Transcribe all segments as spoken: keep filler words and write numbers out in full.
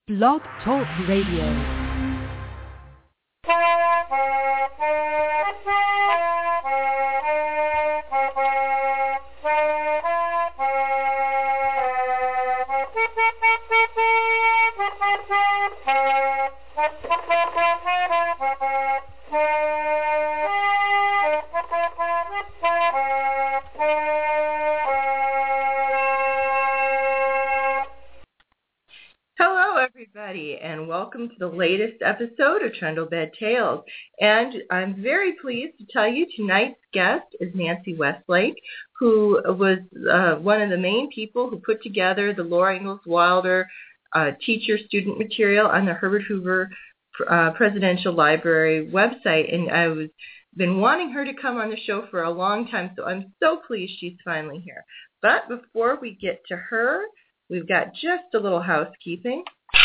Blog Talk Radio. And welcome to the latest episode of Trundlebed Tales. And I'm very pleased to tell you tonight's guest is Nancy Westlake, who was uh, one of the main people who put together the Laura Ingalls Wilder uh, teacher-student material on the Herbert Hoover uh, Presidential Library website. And I've been wanting her to come on the show for a long time, so I'm so pleased she's finally here. But before we get to her, we've got just a little housekeeping.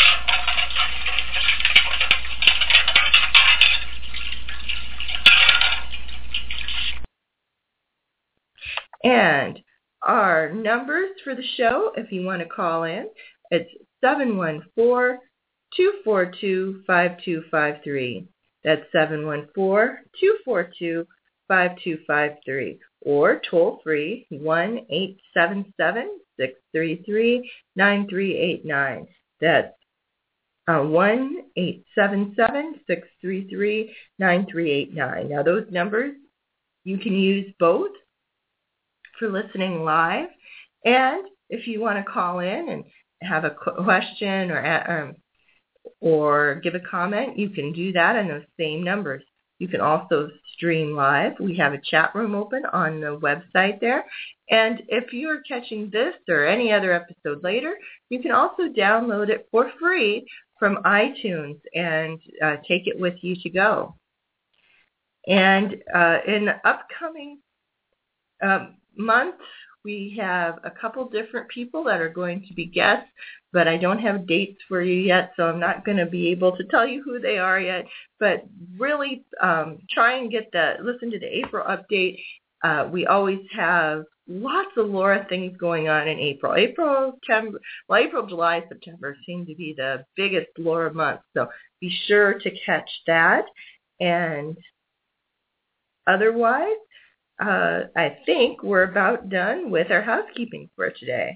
And our numbers for the show, if you want to call in, it's seven one four, two four two, five two five three. That's seven one four, two four two, five two five three. Or toll free, one eight seven seven, six three three, nine three eight nine. That's uh, one eight seven seven, six three three, nine three eight nine. Now those numbers, you can use both for listening live, and if you want to call in and have a question or um, or give a comment, you can do that on those same numbers. You can also stream live. We have a chat room open on the website there, and if you are catching this or any other episode later, you can also download it for free from iTunes and uh, take it with you to go. And uh, in the upcoming um, month, we have a couple different people that are going to be guests, but I don't have dates for you yet, so I'm not going to be able to tell you who they are yet. But really um, try and get the, listen to the April update. Uh, we always have lots of Laura things going on in April. April, September, well, April, July, September seem to be the biggest Laura months, so be sure to catch that. And otherwise, Uh, I think we're about done with our housekeeping for today.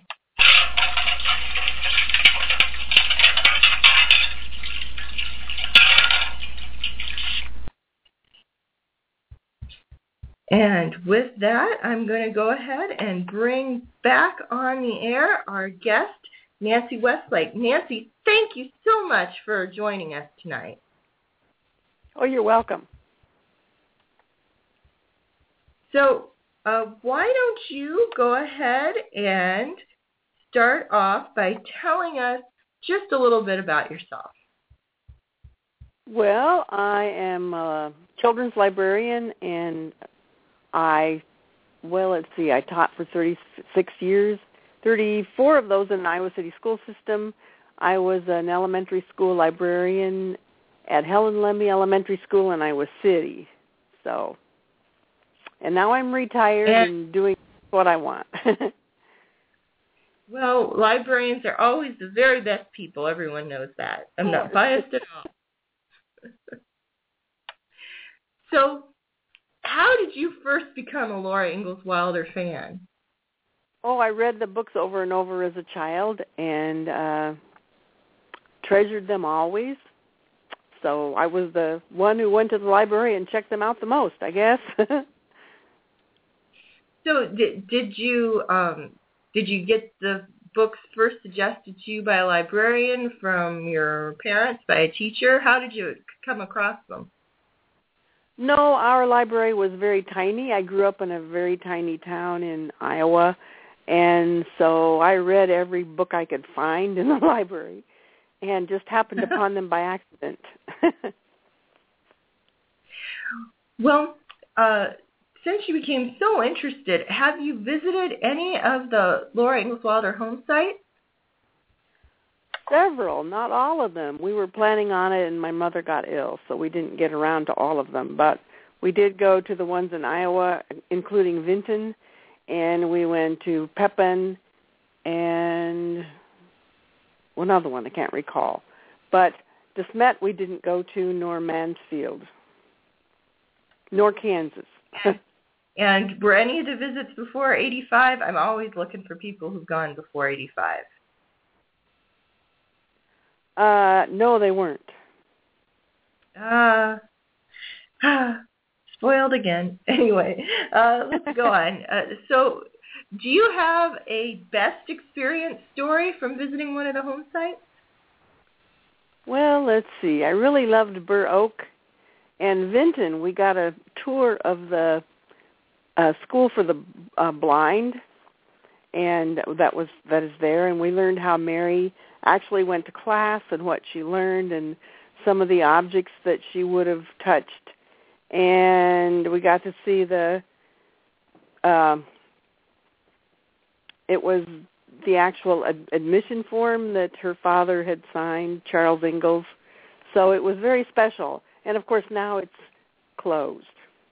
And with that, I'm going to go ahead and bring back on the air our guest, Nancy Westlake. Nancy, thank you so much for joining us tonight. Oh, you're welcome. So uh, why don't you go ahead and start off by telling us just a little bit about yourself. Well, I am a children's librarian, and I, well, let's see, I taught for thirty-six years, thirty-four of those in the Iowa City school system. I was an elementary school librarian at Helen Lemby Elementary School in Iowa City, so... And now I'm retired and, and doing what I want. Well, librarians are always the very best people. Everyone knows that. I'm not biased at all. So, how did you first become a Laura Ingalls Wilder fan? Oh, I read the books over and over as a child and uh, treasured them always. So I was the one who went to the library and checked them out the most, I guess. So did, did you um, did you get the books first suggested to you by a librarian, from your parents, by a teacher? How did you come across them? No, our library was very tiny. I grew up in a very tiny town in Iowa, and so I read every book I could find in the library and just happened upon them by accident. Well, uh since you became so interested, have you visited any of the Laura Ingalls Wilder home sites? Several, not all of them. We were planning on it, and my mother got ill, so we didn't get around to all of them. But we did go to the ones in Iowa, including Vinton, and we went to Pepin and one other one I can't recall. But DeSmet we didn't go to, nor Mansfield, nor Kansas. And were any of the visits before eighty-five? I'm always looking for people who've gone before eighty-five. Uh, no, they weren't. Uh, spoiled again. Anyway, uh, let's go on. Uh, so do you have a best experience story from visiting one of the home sites? Well, let's see. I really loved Burr Oak and Vinton. We got a tour of the uh, school for the uh, blind, and that was that is there. And we learned how Mary actually went to class and what she learned and some of the objects that she would have touched. And we got to see the, uh, it was the actual ad- admission form that her father had signed, Charles Ingalls. So it was very special. And, of course, now it's closed.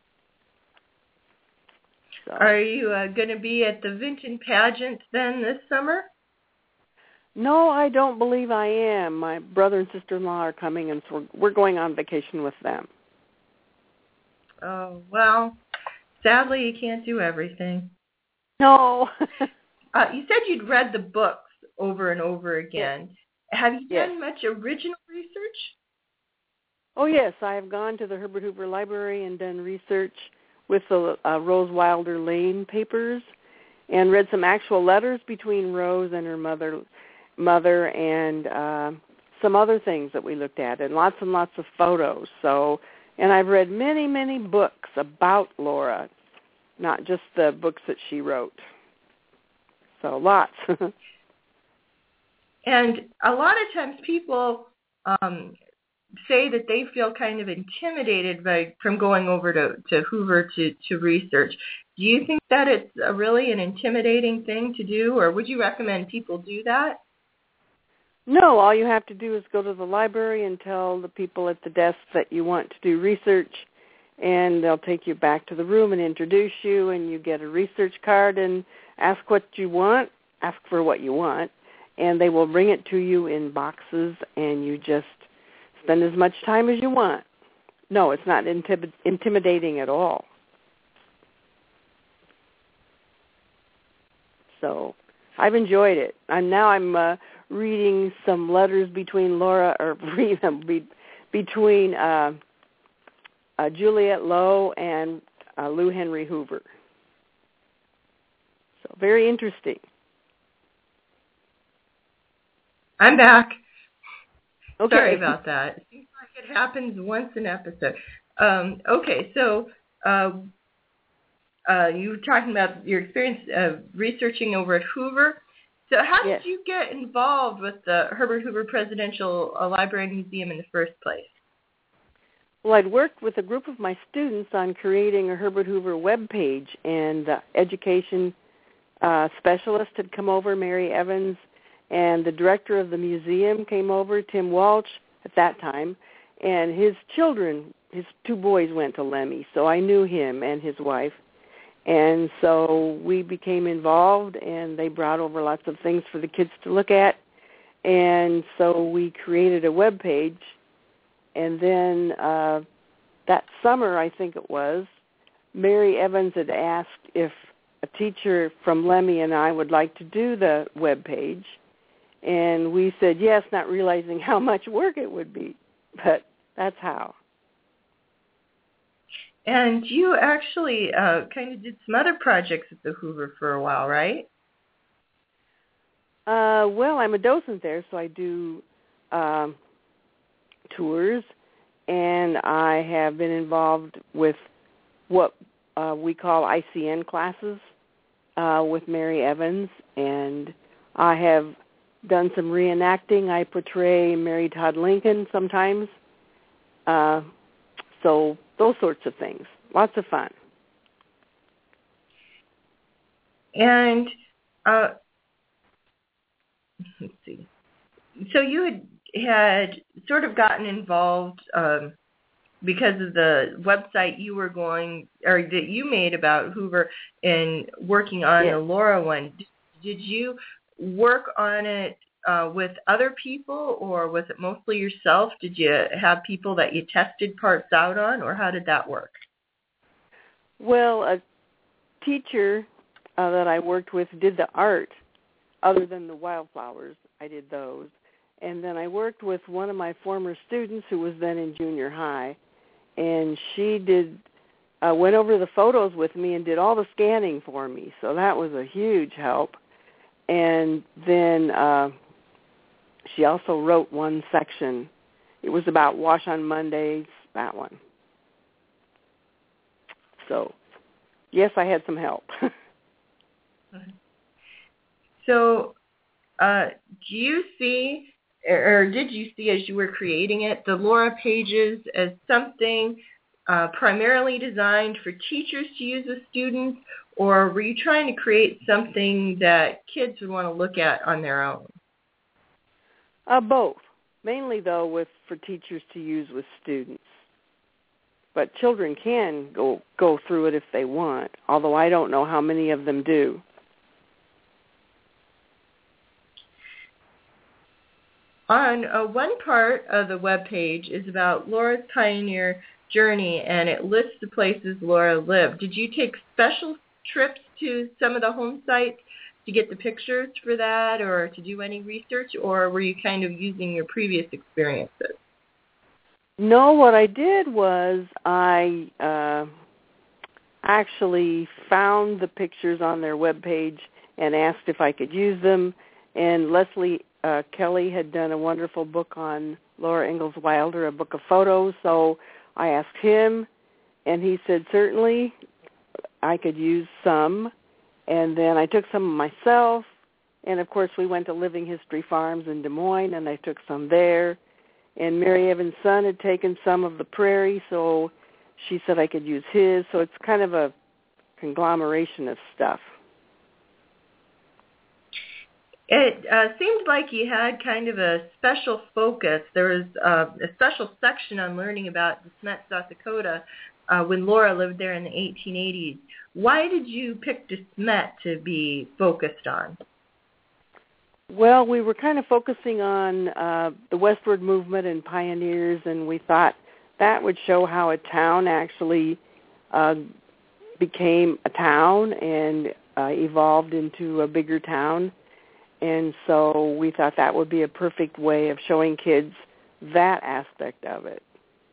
So. Are you uh, going to be at the Vinton pageant then this summer? No, I don't believe I am. My brother and sister-in-law are coming, and so we're going on vacation with them. Oh, well, sadly you can't do everything. No. uh, you said you'd read the books over and over again. Yes. Have you done yes. much original research? Oh, yes. I have gone to the Herbert Hoover Library and done research with the uh, Rose Wilder Lane papers and read some actual letters between Rose and her mother mother and uh, some other things that we looked at, and lots and lots of photos. So, and I've read many, many books about Laura, not just the books that she wrote. So lots. And a lot of times people um, say that they feel kind of intimidated by from going over to, to Hoover to, to research. Do you think that it's a really an intimidating thing to do, or would you recommend people do that? No, all you have to do is go to the library and tell the people at the desk that you want to do research, and they'll take you back to the room and introduce you, and you get a research card and ask what you want, ask for what you want, and they will bring it to you in boxes, and you just spend as much time as you want. No, it's not intim- intimidating at all. So I've enjoyed it. And now I'm uh, reading some letters between Laura, or read them be, between uh, uh, Juliette Lowe and uh, Lou Henry Hoover. So very interesting. I'm back. Okay. Sorry about that. It seems like it happens once an episode. Um, okay, so uh, uh, you were talking about your experience uh, researching over at Hoover. So how yes. did you get involved with the Herbert Hoover Presidential uh, Library and Museum in the first place? Well, I'd worked with a group of my students on creating a Herbert Hoover web page, and the education uh, specialist had come over, Mary Evans, and the director of the museum came over, Tim Walsh, at that time, and his children, his two boys went to Lemmy, so I knew him and his wife. And so we became involved, and they brought over lots of things for the kids to look at. And so we created a web page. And then uh, that summer, I think it was, Mary Evans had asked if a teacher from Lemmy and I would like to do the web page. And we said yes, not realizing how much work it would be. But that's how. And you actually uh, kind of did some other projects at the Hoover for a while, right? Uh, well, I'm a docent there, so I do um, tours, and I have been involved with what uh, we call I C N classes uh, with Mary Evans, and I have done some reenacting. I portray Mary Todd Lincoln sometimes, uh, so those sorts of things. Lots of fun. And uh, let's see. So you had had sort of gotten involved um, because of the website you were going, or that you made about Hoover and working on yes. the Laura one. Did you work on it uh, with other people, or was it mostly yourself? Did you have people that you tested parts out on, or how did that work? Well, a teacher uh, that I worked with did the art, other than the wildflowers. I did those. And then I worked with one of my former students who was then in junior high, and she did uh, went over the photos with me and did all the scanning for me. So that was a huge help. And then uh, she also wrote one section. It was about Wash on Mondays, that one. So, yes, I had some help. So, uh, do you see, or did you see as you were creating it, the Laura pages as something uh, primarily designed for teachers to use with students, or were you trying to create something that kids would want to look at on their own? Uh, both. Mainly, though, with for teachers to use with students. But children can go, go through it if they want, although I don't know how many of them do. On uh, one part of the webpage is about Laura's pioneer journey, and it lists the places Laura lived. Did you take special trips to some of the home sites to get the pictures for that, or to do any research, or were you kind of using your previous experiences? No, what I did was I uh, actually found the pictures on their webpage and asked if I could use them, and Leslie Uh, Kelly had done a wonderful book on Laura Ingalls Wilder, a book of photos, so I asked him, and he said certainly I could use some, and then I took some myself, and of course we went to Living History Farms in Des Moines, and I took some there, and Mary Evans' son had taken some of the prairie, so she said I could use his, so it's kind of a conglomeration of stuff. It uh, seemed like you had kind of a special focus. There was uh, a special section on learning about DeSmet, South Dakota, uh, when Laura lived there in the eighteen eighties. Why did you pick DeSmet to be focused on? Well, we were kind of focusing on uh, the westward movement and pioneers, and we thought that would show how a town actually uh, became a town and uh, evolved into a bigger town. And so we thought that would be a perfect way of showing kids that aspect of it.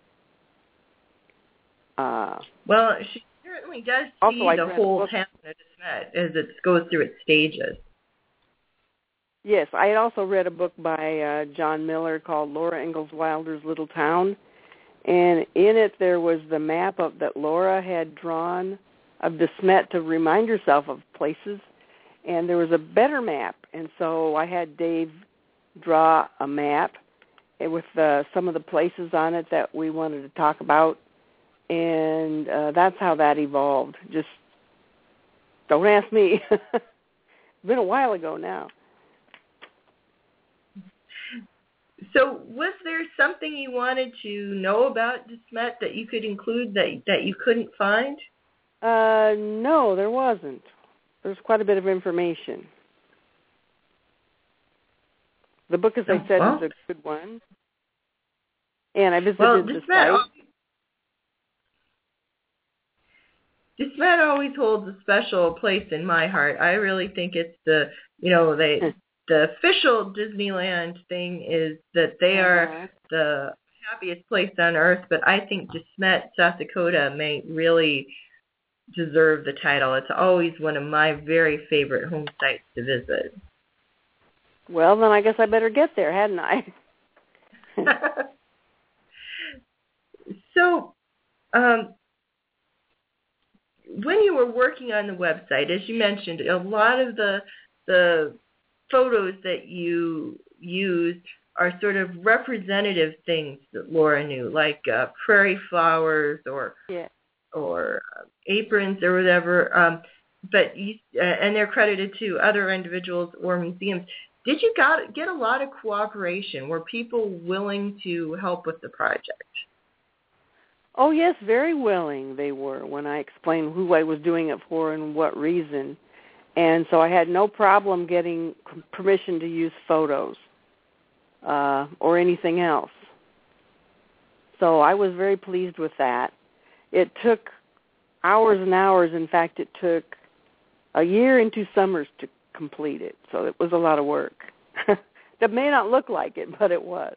Uh, well, she certainly does see the whole town of DeSmet as it goes through its stages. Yes, I had also read a book by uh, John Miller called Laura Ingalls Wilder's Little Town, and in it there was the map of, that Laura had drawn of DeSmet to remind herself of places. And there was a better map, and so I had Dave draw a map with uh, some of the places on it that we wanted to talk about, and uh, that's how that evolved. Just don't ask me. It's been a while ago now. So was there something you wanted to know about DeSmet that you could include that, that you couldn't find? Uh, no, there wasn't. There's quite a bit of information. The book, as I said, well, is a good one. And I visited well, the DeSmet site. Always, DeSmet always holds a special place in my heart. I really think it's the, you know, they, the official Disneyland thing is that they are uh-huh. the happiest place on earth, but I think DeSmet, South Dakota may really deserve the title. It's always one of my very favorite home sites to visit. Well, then I guess I better get there, hadn't I? So, um, when you were working on the website, as you mentioned, a lot of the the photos that you used are sort of representative things that Laura knew, like uh, prairie flowers or yeah. or uh, aprons or whatever, um, but you, uh, and they're credited to other individuals or museums. Did you got, get a lot of cooperation? Were people willing to help with the project? Oh, yes, very willing they were when I explained who I was doing it for and what reason. And so I had no problem getting permission to use photos uh, or anything else. So I was very pleased with that. It took hours and hours. In fact, it took a year and two summers to complete it. So it was a lot of work. That may not look like it, but it was.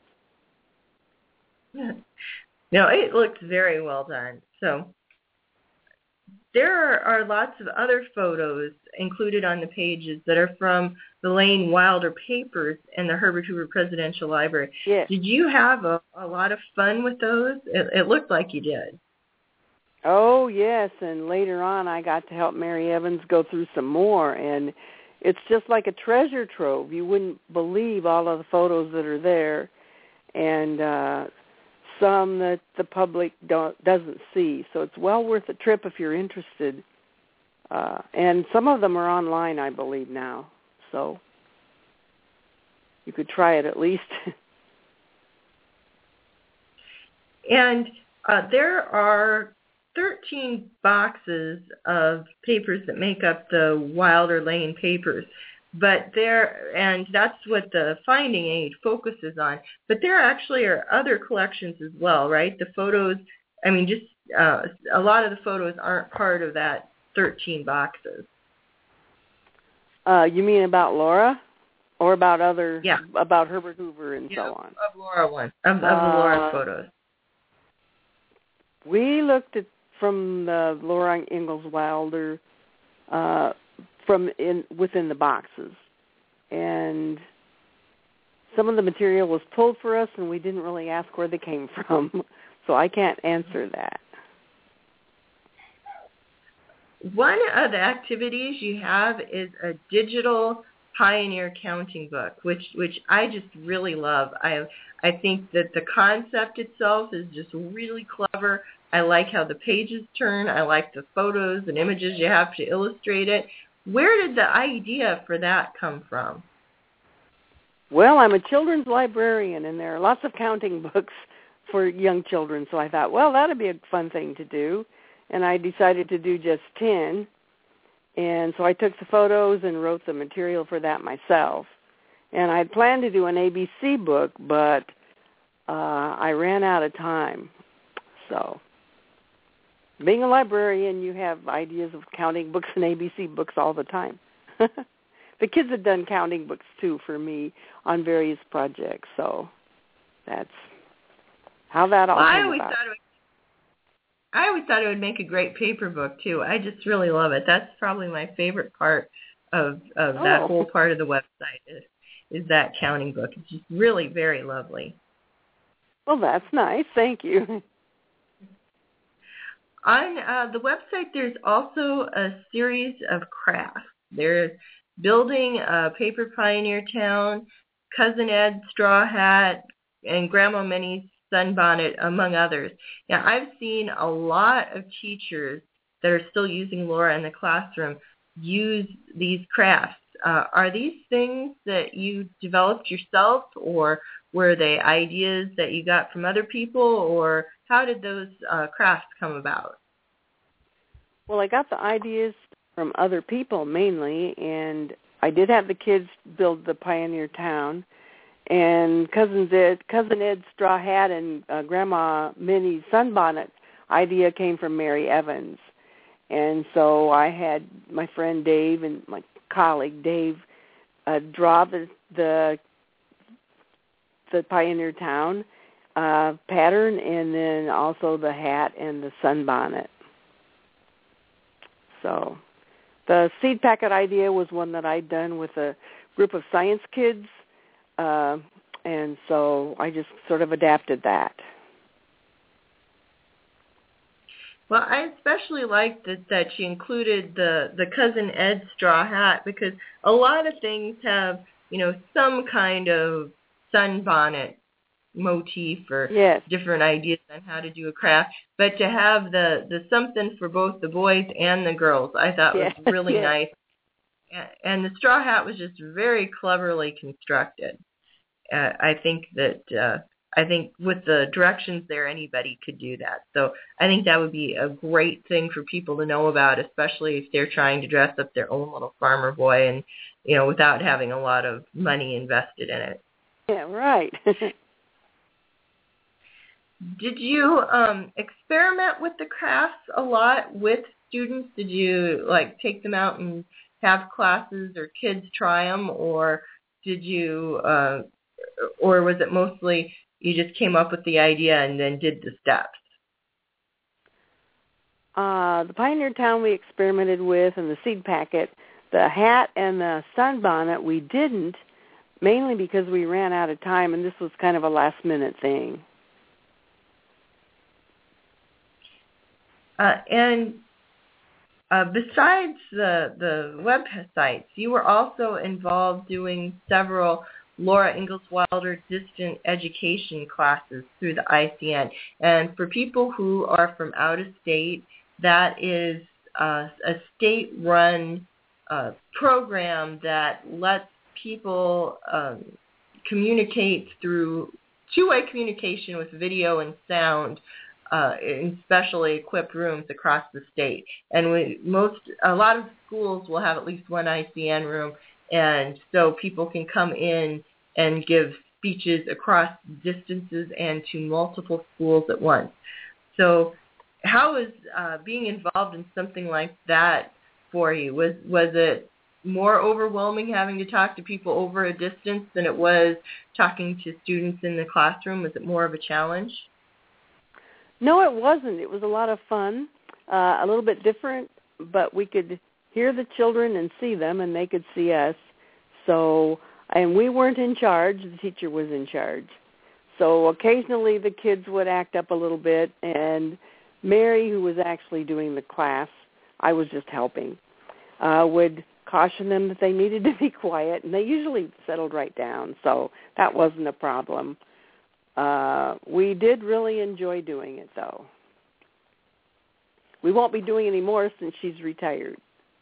No, it looked very well done. So there are, are lots of other photos included on the pages that are from the Lane Wilder papers in the Herbert Hoover Presidential Library. Yes. Did you have a, a lot of fun with those? It, it looked like you did. Oh, yes, and later on I got to help Mary Evans go through some more, and it's just like a treasure trove. You wouldn't believe all of the photos that are there, and uh, some that the public don't, doesn't see. So it's well worth a trip if you're interested. Uh, and some of them are online, I believe, now. So you could try it at least. And uh, there are thirteen boxes of papers that make up the Wilder Lane papers. But there, and that's what the Finding Aid focuses on. But there actually are other collections as well, right? The photos, I mean, just uh, a lot of the photos aren't part of that thirteen boxes. Uh, you mean about Laura, or about other? Yeah. About Herbert Hoover and yeah, so on. Of Laura one, of, of uh, the Laura photos. We looked at from the Laura Ingalls Wilder. Uh, from in within the boxes, and some of the material was pulled for us, and we didn't really ask where they came from, so I can't answer that. One of the activities you have is a digital pioneer counting book, which which I just really love. I I think that the concept itself is just really clever. I like how the pages turn. I like the photos and images you have to illustrate it. Where did the idea for that come from? Well, I'm a children's librarian, and there are lots of counting books for young children, so I thought, well, that would be a fun thing to do, and I decided to do just ten, and so I took the photos and wrote the material for that myself, and I had planned to do an A B C book, but uh, I ran out of time, so... Being a librarian, you have ideas of counting books and A B C books all the time. The kids have done counting books, too, for me on various projects, so that's how that all well, came I always about. Thought it would, I always thought it would make a great paper book, too. I just really love it. That's probably my favorite part of, of oh. that whole part of the website is, is that counting book. It's just really very lovely. Well, that's nice. Thank you. On uh, the website, there's also a series of crafts. There's Building a Paper Pioneer Town, Cousin Ed's Straw Hat, and Grandma Minnie's Sunbonnet, among others. Now, I've seen a lot of teachers that are still using Laura in the classroom use these crafts. Uh, are these things that you developed yourself, or were they ideas that you got from other people, or how did those uh, crafts come about? Well, I got the ideas from other people mainly, and I did have the kids build the Pioneer Town, and Cousin Ed, Cousin Ed's Straw Hat and uh, Grandma Minnie's Sunbonnet idea came from Mary Evans. And so I had my friend Dave and my colleague Dave uh, draw the, the the Pioneer Town uh, pattern, and then also the hat and the sunbonnet. So the seed packet idea was one that I'd done with a group of science kids, uh, and so I just sort of adapted that. Well, I especially liked that, that she included the, the Cousin Ed straw hat, because a lot of things have, you know, some kind of sunbonnet motif or yes. different ideas on how to do a craft. But to have the, the something for both the boys and the girls, I thought yes. was really yes. nice. And the straw hat was just very cleverly constructed. Uh, I think that uh, I think with the directions there, anybody could do that. So I think that would be a great thing for people to know about, especially if they're trying to dress up their own little farmer boy and, you know, without having a lot of money invested in it. Yeah, right. Did you um, experiment with the crafts a lot with students? Did you, like, take them out and have classes or kids try them, or did you, uh, or was it mostly you just came up with the idea and then did the steps? Uh, the Pioneer Town we experimented with, and the seed packet. The hat and the sunbonnet we didn't, mainly because we ran out of time, and this was kind of a last-minute thing. Uh, and uh, besides the the websites, you were also involved doing several Laura Ingalls Wilder distant education classes through the I C N. And for people who are from out of state, that is uh, a state-run uh, program that lets people um, communicate through two-way communication with video and sound uh, in specially equipped rooms across the state. And we, most, a lot of schools will have at least one I C N room, and so people can come in and give speeches across distances and to multiple schools at once. So how is uh, being involved in something like that for you? Was was it more overwhelming having to talk to people over a distance than it was talking to students in the classroom? Was it more of a challenge? No, it wasn't. It was a lot of fun, uh, a little bit different, but we could hear the children and see them, and they could see us. So, and we weren't in charge. The teacher was in charge. So occasionally the kids would act up a little bit, and Mary, who was actually doing the class, I was just helping, uh, would caution them that they needed to be quiet, and they usually settled right down, so that wasn't a problem. Uh, we did really enjoy doing it, though. We won't be doing any more since she's retired.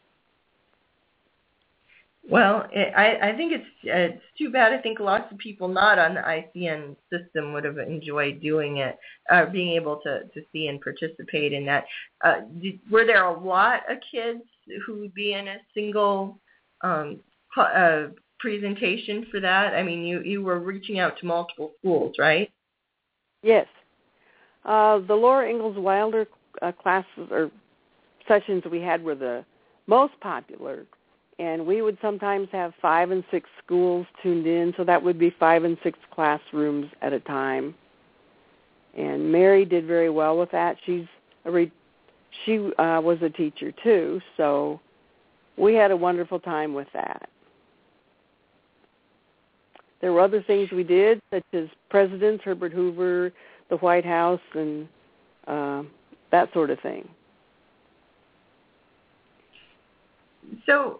Well, it, I, I think it's it's too bad. I think lots of people not on the I C N system would have enjoyed doing it, uh, being able to, to see and participate in that. Uh, did, were there a lot of kids who would be in a single um, uh, presentation for that? I mean, you, you were reaching out to multiple schools, right? Yes. Uh, the Laura Ingalls Wilder uh, classes or sessions we had were the most popular. And we would sometimes have five and six schools tuned in, so that would be five and six classrooms at a time. And Mary did very well with that. She's a re- she uh, was a teacher too, so we had a wonderful time with that. There were other things we did, such as presidents, Herbert Hoover, the White House, and uh, that sort of thing. So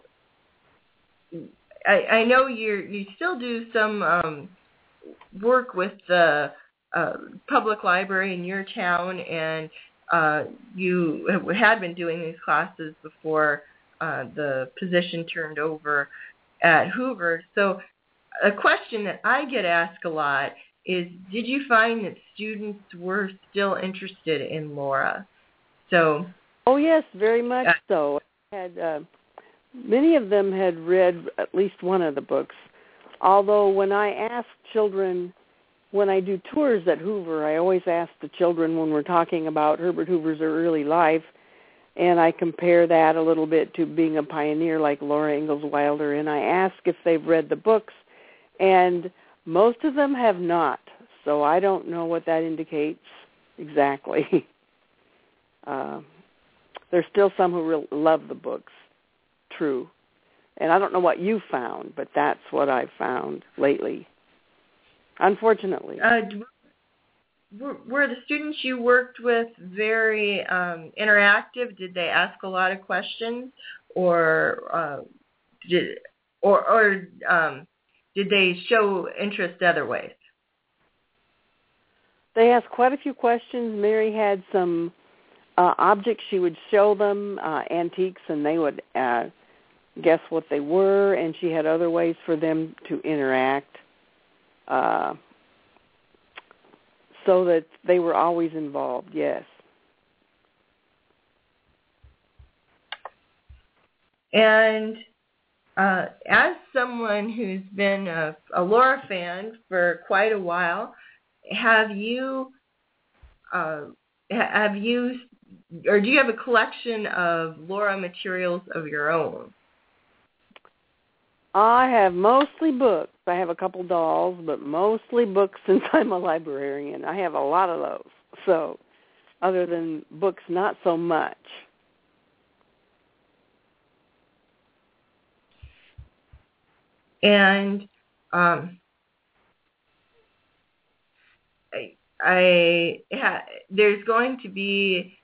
I, I know you you still do some um, work with the uh, public library in your town, and uh, you had been doing these classes before uh, the position turned over at Hoover. So a question that I get asked a lot is, did you find that students were still interested in Laura? So, oh yes, very much uh, so. I had uh, many of them had read at least one of the books. Although when I ask children, when I do tours at Hoover, I always ask the children when we're talking about Herbert Hoover's early life, and I compare that a little bit to being a pioneer like Laura Ingalls Wilder, and I ask if they've read the books, and most of them have not, so I don't know what that indicates exactly. uh, there's still some who really love the books, true. And I don't know what you found, but that's what I've found lately, unfortunately. Uh, were, were the students you worked with very um, interactive? Did they ask a lot of questions, or uh, did or or um, did they show interest other ways? They asked quite a few questions. Mary had some uh, objects she would show them, uh, antiques, and they would uh, guess what they were, and she had other ways for them to interact. Uh, so that they were always involved, yes. And uh, as someone who's been a, a Laura fan for quite a while, have you, uh, have you, or do you have a collection of Laura materials of your own? I have mostly books. I have a couple dolls, but mostly books since I'm a librarian. I have a lot of those. So other than books, not so much. And um, I, I ha, there's going to be,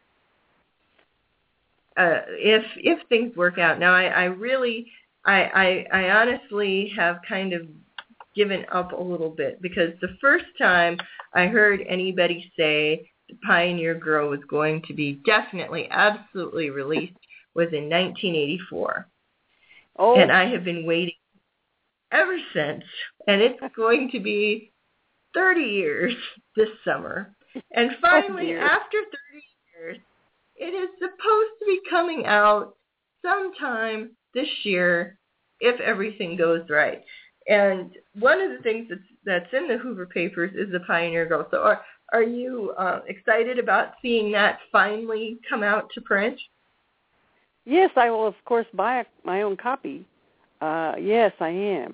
uh, if if things work out. Now, I, I really, I, I, I honestly have kind of given up a little bit, because the first time I heard anybody say the Pioneer Girl was going to be definitely, absolutely released was in nineteen eighty-four. Oh. And I have been waiting ever since, and it's going to be thirty years this summer. And finally, oh after thirty years, it is supposed to be coming out sometime this year if everything goes right. And one of the things that's, that's in the Hoover Papers is the Pioneer Girl. So are, are you uh, excited about seeing that finally come out to print? Yes, I will, of course, buy a, my own copy. Uh, yes, I am.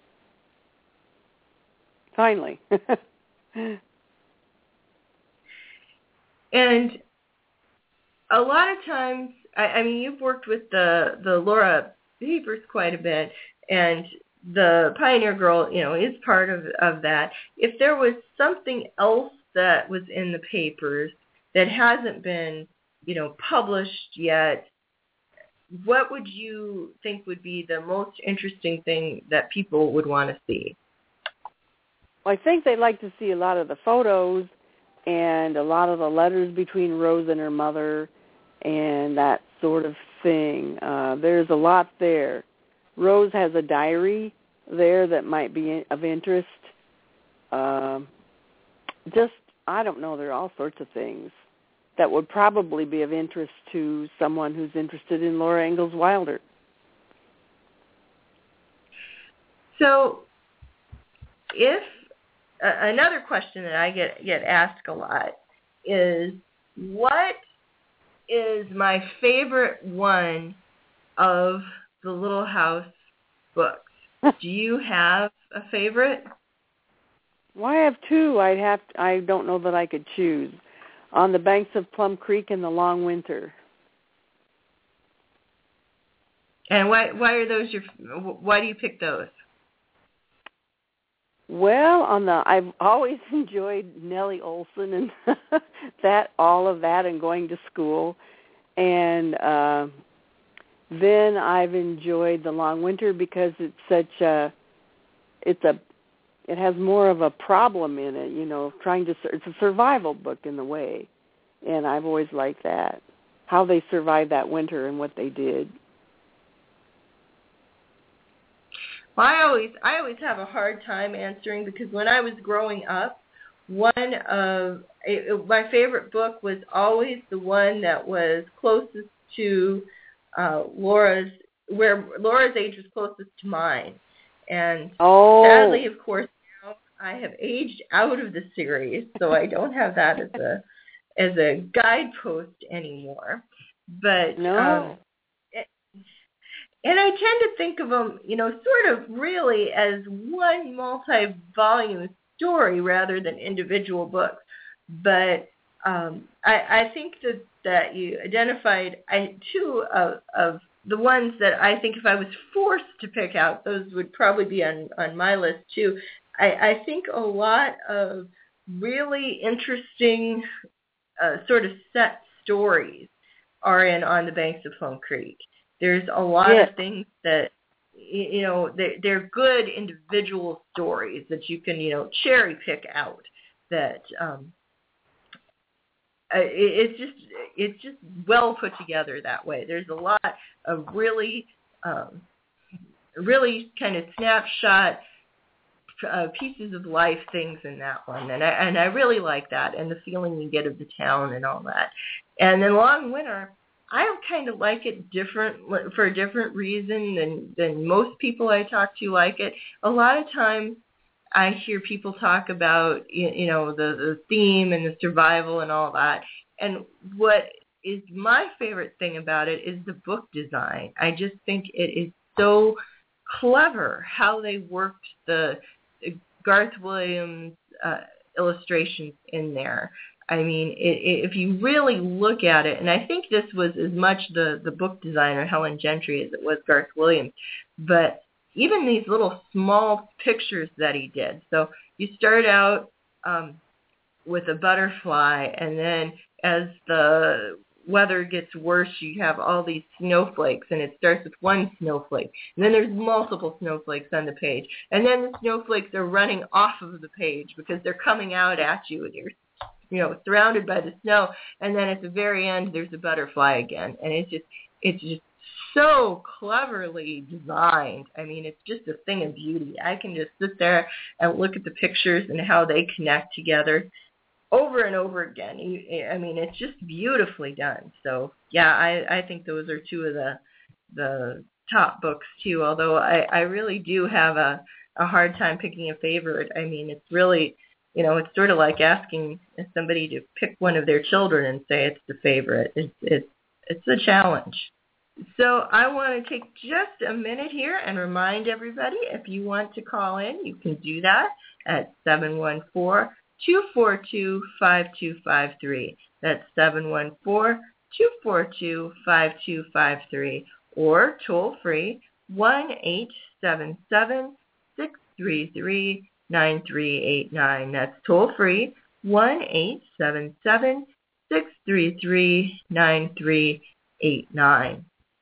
Finally. And a lot of times, I, I mean, you've worked with the, the Laura Papers quite a bit, and the Pioneer Girl, you know, is part of, of that. If there was something else that was in the papers that hasn't been, you know, published yet, what would you think would be the most interesting thing that people would want to see? Well, I think they'd like to see a lot of the photos and a lot of the letters between Rose and her mother and that sort of thing. Uh, there's a lot there. Rose has a diary there that might be of interest. Uh, just, I don't know, there are all sorts of things that would probably be of interest to someone who's interested in Laura Ingalls Wilder. So if uh, another question that I get, get asked a lot is, what is my favorite one of the Little House books? Do you have a favorite? Well, I have two. I'd have to, I don't know that I could choose. On the Banks of Plum Creek and The Long Winter. And why why are those your why do you pick those? Well, on the I've always enjoyed Nellie Olson and that all of that and going to school, and uh, then I've enjoyed The Long Winter because it's such a it's a it has more of a problem in it, you know, trying to it's a survival book in the way, and I've always liked that, how they survived that winter and what they did. Well, I always I always have a hard time answering, because when I was growing up, one of it, my favorite book was always the one that was closest to uh, Laura's, where Laura's age was closest to mine. And oh. sadly, of course, now I have aged out of the series, so I don't have that as a as a guidepost anymore. But no. Um, And I tend to think of them, you know, sort of really as one multi-volume story rather than individual books. But um, I, I think that, that you identified I, two of, of the ones that I think if I was forced to pick out, those would probably be on, on my list too. I, I think a lot of really interesting uh, sort of set stories are in On the Banks of Plum Creek. There's a lot yes. of things that, you know, they're, they're good individual stories that you can, you know, cherry pick out. That um, it, it's just it's just well put together that way. There's a lot of really, um, really kind of snapshot uh, pieces of life things in that one, and I and I really like that, and the feeling you get of the town and all that. And then Long Winter, I kind of like it different for a different reason than than most people I talk to like it. A lot of times, I hear people talk about you, you know the the theme and the survival and all that, and what is my favorite thing about it is the book design. I just think it is so clever how they worked the Garth Williams uh, illustrations in there. I mean, it, it, if you really look at it, and I think this was as much the, the book designer, Helen Gentry, as it was Garth Williams, but even these little small pictures that he did. So you start out um, with a butterfly, and then as the weather gets worse, you have all these snowflakes, and it starts with one snowflake. And then there's multiple snowflakes on the page. And then the snowflakes are running off of the page because they're coming out at you, and you're, you know, surrounded by the snow. And then at the very end, there's a butterfly again. And it's just, it's just so cleverly designed. I mean, it's just a thing of beauty. I can just sit there and look at the pictures and how they connect together over and over again. I mean, it's just beautifully done. So, yeah, I, I think those are two of the the top books, too, although I, I really do have a, a hard time picking a favorite. I mean, it's really, you know, it's sort of like asking somebody to pick one of their children and say it's the favorite. It's, it's, it's a challenge. So I want to take just a minute here and remind everybody, if you want to call in, you can do that at seven one four, two four two, five two five three. That's seven one four, two four two, five two five three. Or toll free, one eight seven seven, six three three, nine three eight nine. That's toll free, one eight seven seven, six three three, nine three eight nine.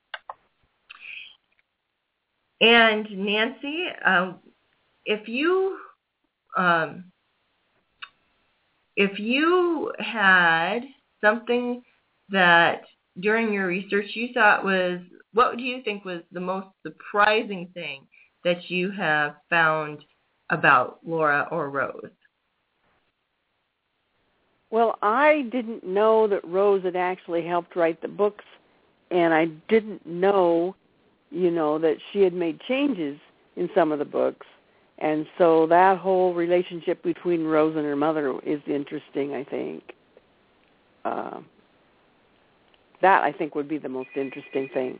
And Nancy, um, if you um, if you had something that during your research you thought was, what do you think was the most surprising thing that you have found about Laura or Rose? Well, I didn't know that Rose had actually helped write the books, and I didn't know, you know, that she had made changes in some of the books. And so that whole relationship between Rose and her mother is interesting, I think. Uh, that, I think, would be the most interesting thing.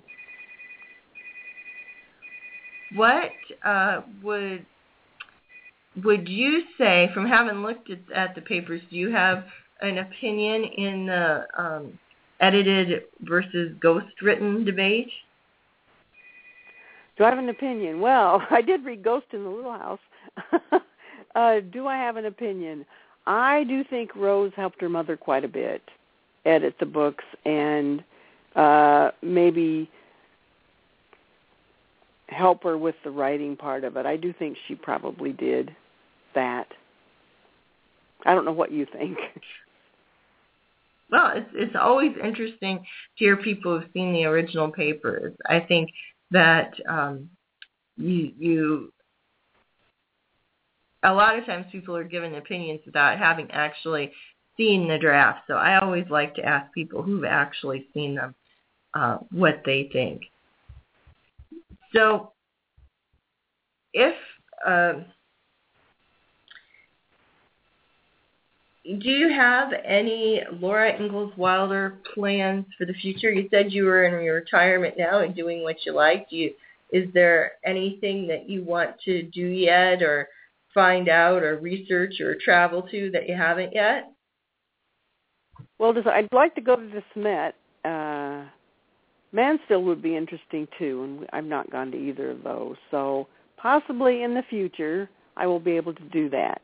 What uh, would would you say, from having looked at, at the papers, do you have an opinion in the um, edited versus ghost-written debate? Do I have an opinion? Well, I did read Ghost in the Little House. uh, do I have an opinion? I do think Rose helped her mother quite a bit edit the books and uh, maybe help her with the writing part of it. I do think she probably did that. I don't know what you think. Well, it's it's always interesting to hear people who've seen the original papers. I think that um, you, you, a lot of times people are given opinions without having actually seen the draft. So I always like to ask people who've actually seen them uh, what they think. So if, uh, do you have any Laura Ingalls Wilder plans for the future? You said you were in your retirement now and doing what you like. Do you, is there anything that you want to do yet or find out or research or travel to that you haven't yet? Well, just, I'd like to go to the Smet. Uh, Mansfield would be interesting, too, and I've not gone to either of those. So possibly in the future I will be able to do that.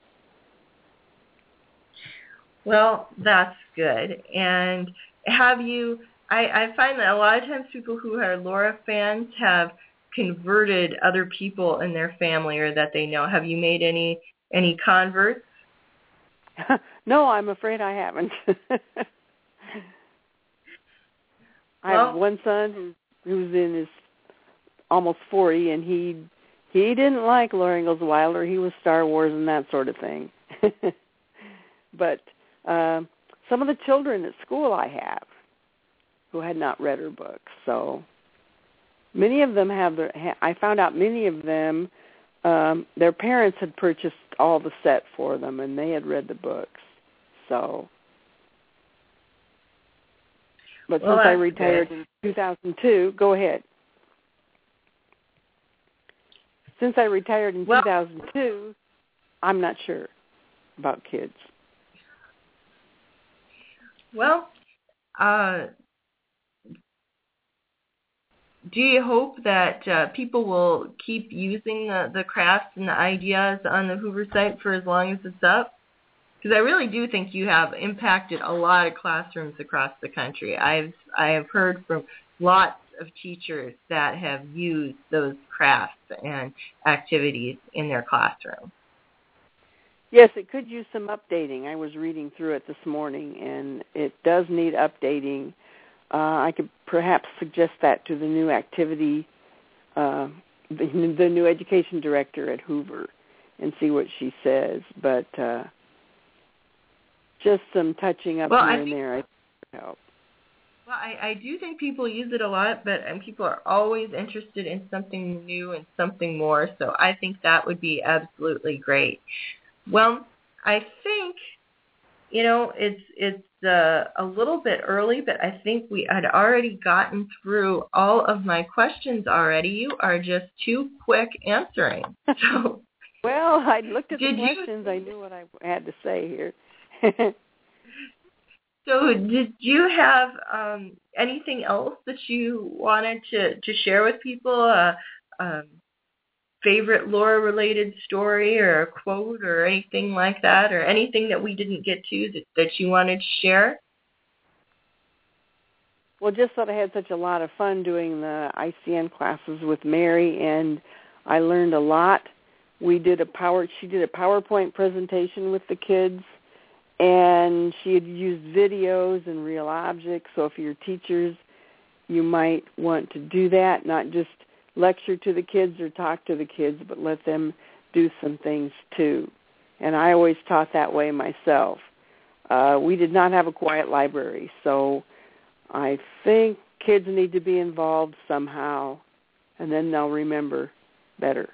Well, that's good. And have you, I, I find that a lot of times people who are Laura fans have converted other people in their family or that they know. Have you made any any converts? No, I'm afraid I haven't. I well, have one son who's, who's in his almost forty, and he he didn't like Laura Ingalls Wilder. He was Star Wars and that sort of thing. But uh, some of the children at school I have who had not read her books. So many of them have, their, I found out many of them, um, their parents had purchased all the set for them and they had read the books. So, but well, since I retired good. in two thousand two, go ahead. Since I retired in well, two thousand two, I'm not sure about kids. Well, uh, do you hope that uh, people will keep using the, the crafts and the ideas on the Hoover site for as long as it's up? Because I really do think you have impacted a lot of classrooms across the country. I've I have heard from lots of teachers that have used those crafts and activities in their classroom. Yes, it could use some updating. I was reading through it this morning, and it does need updating. Uh, I could perhaps suggest that to the new activity, uh, the, the new education director at Hoover, and see what she says. But uh, just some touching up well, here I and think, there, I think would help. Well, I, I do think people use it a lot, but and people are always interested in something new and something more. So I think that would be absolutely great. Well, I think, you know, it's it's uh, a little bit early, but I think we had already gotten through all of my questions already. You are just too quick answering. So, well, I looked at the did questions. You, I knew what I had to say here. So did you have um, anything else that you wanted to, to share with people? A uh, um, favorite Laura-related story or a quote or anything like that, or anything that we didn't get to that, that you wanted to share? Well, just that I had such a lot of fun doing the I C N classes with Mary, and I learned a lot. We did a power. She did a PowerPoint presentation with the kids, and she had used videos and real objects. So if you're teachers, you might want to do that, not just lecture to the kids or talk to the kids, but let them do some things too. And I always taught that way myself. Uh, we did not have a quiet library, so I think kids need to be involved somehow, and then they'll remember better.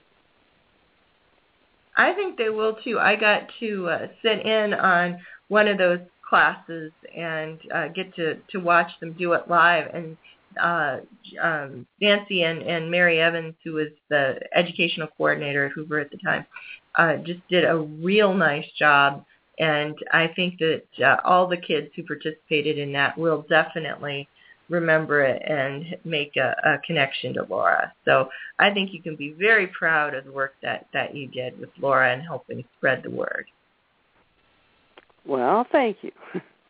I think they will too. I got to uh, sit in on one of those classes and uh, get to, to watch them do it live. And uh, um, Nancy and, and Mary Evans, who was the educational coordinator at Hoover at the time, uh, just did a real nice job. And I think that uh, all the kids who participated in that will definitely remember it and make a, a connection to Laura. So I think you can be very proud of the work that, that you did with Laura and helping spread the word. Well, thank you.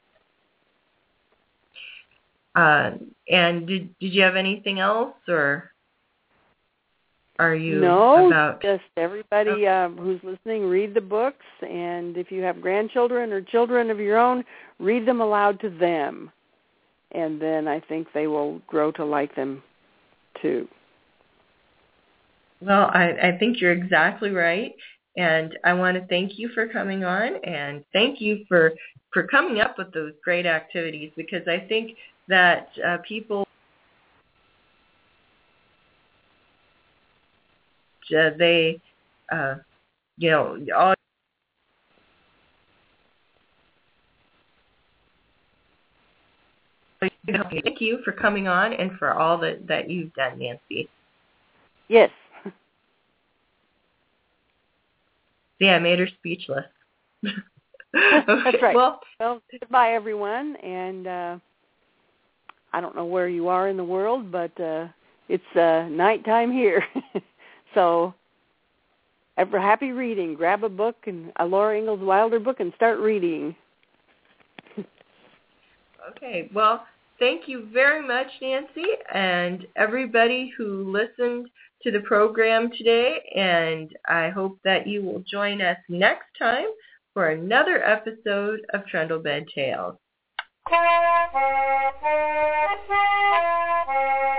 Uh, and did did you have anything else, or are you no, about... just everybody oh. um, who's listening, read the books, and if you have grandchildren or children of your own, read them aloud to them. And then I think they will grow to like them, too. Well, I, I think you're exactly right. And I want to thank you for coming on, and thank you for, for coming up with those great activities, because I think that uh, people, uh, they, uh, you know, all thank you for coming on and for all that, that you've done, Nancy. Yes. Yeah, I made her speechless. Okay. That's right. Well, well, goodbye, everyone. And uh, I don't know where you are in the world, but uh, it's uh, nighttime here. So ever happy reading. Grab a book, and a Laura Ingalls Wilder book, and start reading. Okay. Well, thank you very much, Nancy, and everybody who listened to the program today, and I hope that you will join us next time for another episode of Trundlebed Tales.